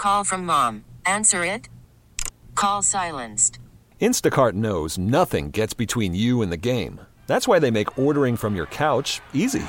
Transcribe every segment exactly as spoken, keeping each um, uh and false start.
call from mom. Answer it. Call silenced. Instacart knows nothing gets between you and the game. That's why they make ordering from your couch easy.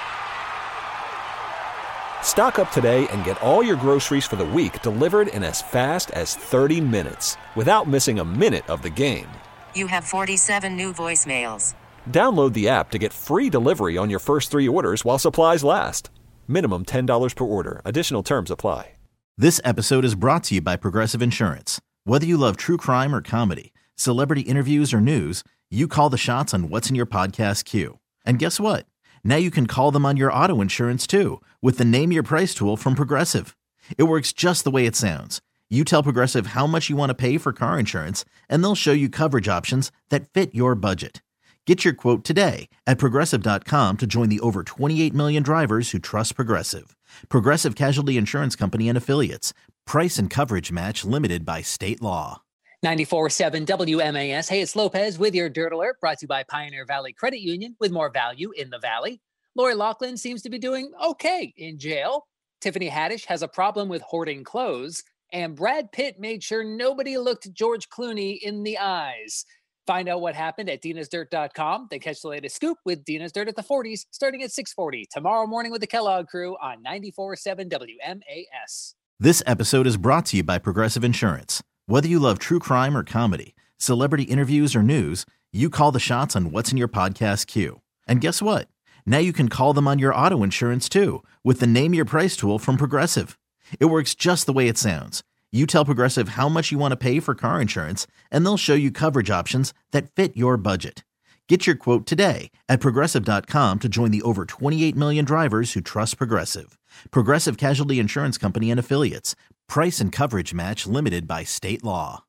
Stock up today and get all your groceries for the week delivered in as fast as thirty minutes without missing a minute of the game. You have forty-seven new voicemails. Download the app to get free delivery on your first three orders while supplies last. Minimum ten dollars per order. Additional terms apply. This episode is brought to you by Progressive Insurance. Whether you love true crime or comedy, celebrity interviews or news, you call the shots on what's in your podcast queue. And guess what? Now you can call them on your auto insurance too with the Name Your Price tool from Progressive. It works just the way it sounds. You tell Progressive how much you want to pay for car insurance, and they'll show you coverage options that fit your budget. Get your quote today at Progressive dot com to join the over twenty-eight million drivers who trust Progressive. Progressive Casualty Insurance Company and Affiliates. Price and coverage match limited by state law. ninety-four point seven W M A S. Hey, it's Lopez with your Dirt Alert, brought to you by Pioneer Valley Credit Union with more value in the Valley. Lori Loughlin seems to be doing okay in jail. Tiffany Haddish has a problem with hoarding clothes. And Brad Pitt made sure nobody looked George Clooney in the eyes. Find out what happened at Dina's Dirt dot com. Then catch the latest scoop with Dina's Dirt at the forties, starting at six forty tomorrow morning with the Kellogg Crew on ninety-four point seven W M A S. This episode is brought to you by Progressive Insurance. Whether you love true crime or comedy, celebrity interviews or news, you call the shots on what's in your podcast queue. And guess what? Now you can call them on your auto insurance too with the Name Your Price tool from Progressive. It works just the way it sounds. You tell Progressive how much you want to pay for car insurance, and they'll show you coverage options that fit your budget. Get your quote today at Progressive dot com to join the over twenty-eight million drivers who trust Progressive. Progressive Casualty Insurance Company and Affiliates. Price and coverage match limited by state law.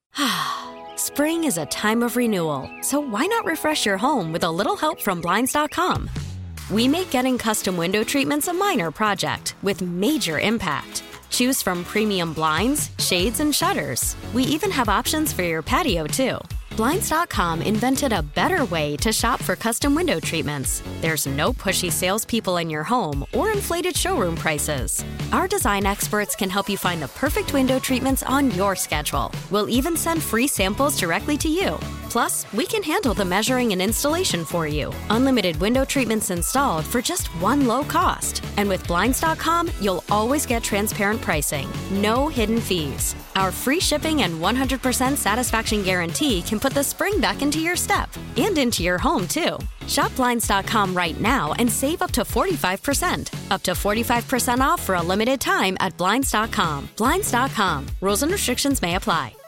Spring is a time of renewal, so why not refresh your home with a little help from Blinds dot com? We make getting custom window treatments a minor project with major impact. Choose from premium blinds, shades, and shutters. We even have options for your patio, too. Blinds dot com invented a better way to shop for custom window treatments. There's no pushy salespeople in your home or inflated showroom prices. Our design experts can help you find the perfect window treatments on your schedule. We'll even send free samples directly to you. Plus, we can handle the measuring and installation for you. Unlimited window treatments installed for just one low cost. And with Blinds dot com, you'll always get transparent pricing. No hidden fees. Our free shipping and one hundred percent satisfaction guarantee can put the spring back into your step and into your home, too. Shop Blinds dot com right now and save up to forty-five percent. Up to forty-five percent off for a limited time at Blinds dot com. Blinds dot com. Rules and restrictions may apply.